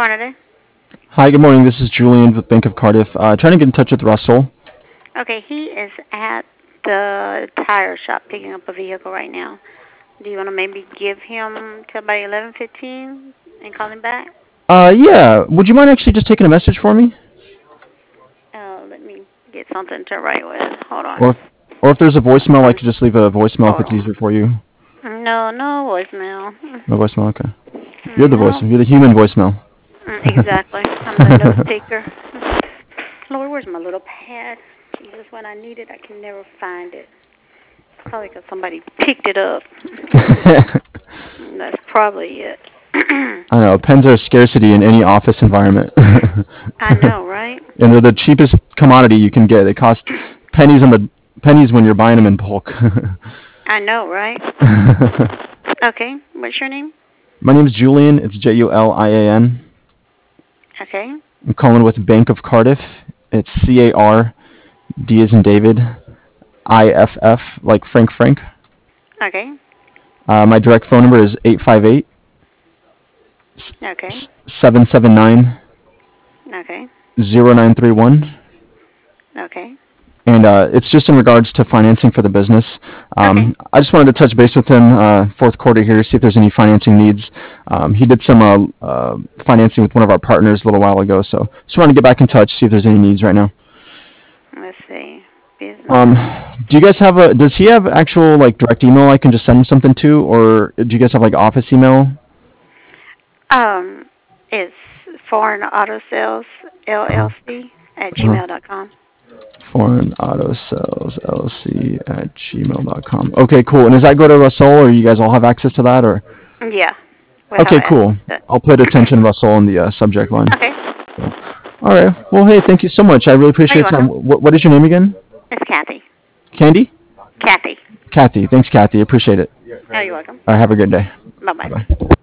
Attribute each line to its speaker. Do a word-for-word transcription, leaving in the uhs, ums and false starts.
Speaker 1: morning today.
Speaker 2: Hi, good morning. This is Julian with Bank of Cardiff. Uh, trying to get in touch with Russell.
Speaker 1: Okay, he is at the tire shop picking up a vehicle right now. Do you want to maybe give him till about eleven fifteen and call him back?
Speaker 2: Uh, yeah. Would you mind actually just taking a message for me?
Speaker 1: Uh, let me get something to write with. Hold
Speaker 2: Or
Speaker 1: on.
Speaker 2: if, or if there's a voicemail, I could just leave a voicemail if
Speaker 1: Hold
Speaker 2: it's easier
Speaker 1: on.
Speaker 2: for you.
Speaker 1: No, no voicemail.
Speaker 2: No voicemail, okay. You're the voice.
Speaker 1: No.
Speaker 2: You're the human voicemail.
Speaker 1: Exactly. I'm the note taker. Lord, where's my little pad? Jesus, when I need it, I can never find it. Probably because somebody picked it up. That's probably it.
Speaker 2: I know. Pens are a scarcity in any office environment.
Speaker 1: I know, right?
Speaker 2: And they're the cheapest commodity you can get. They cost pennies on the pennies when you're buying them in bulk.
Speaker 1: I know, right? Okay, what's your name?
Speaker 2: My name is Julian. It's J U L I A N.
Speaker 1: Okay,
Speaker 2: I'm calling with Bank of Cardiff. It's C A R D as in David, I F F like Frank Frank.
Speaker 1: okay,
Speaker 2: Uh, my direct phone number is eight five eight
Speaker 1: okay,
Speaker 2: seven seven nine
Speaker 1: okay,
Speaker 2: zero nine three one.
Speaker 1: okay,
Speaker 2: And uh, it's just in regards to financing for the business.
Speaker 1: okay.
Speaker 2: Um, I just wanted to touch base with him uh, fourth quarter here, see if there's any financing needs. Um, he did some uh, uh, financing with one of our partners a little while ago, so just wanted to get back in touch, see if there's any needs right now.
Speaker 1: Let's see.
Speaker 2: Um,
Speaker 1: Business.
Speaker 2: do you guys have a? Does he have actual like direct email I can just send him something to, or do you guys have like office email?
Speaker 1: Um, it's Foreign Auto Sales
Speaker 2: Uh-huh.
Speaker 1: L L C at
Speaker 2: Uh-huh.
Speaker 1: gmail dot com.
Speaker 2: Foreign Auto Sales L L C at gmail dot com. Okay, cool. And does that go to Russell, or you guys all have access to that, or?
Speaker 1: Yeah, we'll have
Speaker 2: Okay,
Speaker 1: access
Speaker 2: cool.
Speaker 1: to it.
Speaker 2: I'll put attention Russell in the uh, subject line.
Speaker 1: Okay.
Speaker 2: So, all right. Well, hey, thank you so much. I really
Speaker 1: Oh,
Speaker 2: appreciate
Speaker 1: you're
Speaker 2: your time.
Speaker 1: welcome.
Speaker 2: What, what is your name again?
Speaker 1: It's Kathy.
Speaker 2: Candy?
Speaker 1: Kathy.
Speaker 2: Kathy. Thanks, Kathy. Appreciate it.
Speaker 1: Oh, you're welcome.
Speaker 2: All right, have a good day.
Speaker 1: Bye bye.
Speaker 2: Bye bye.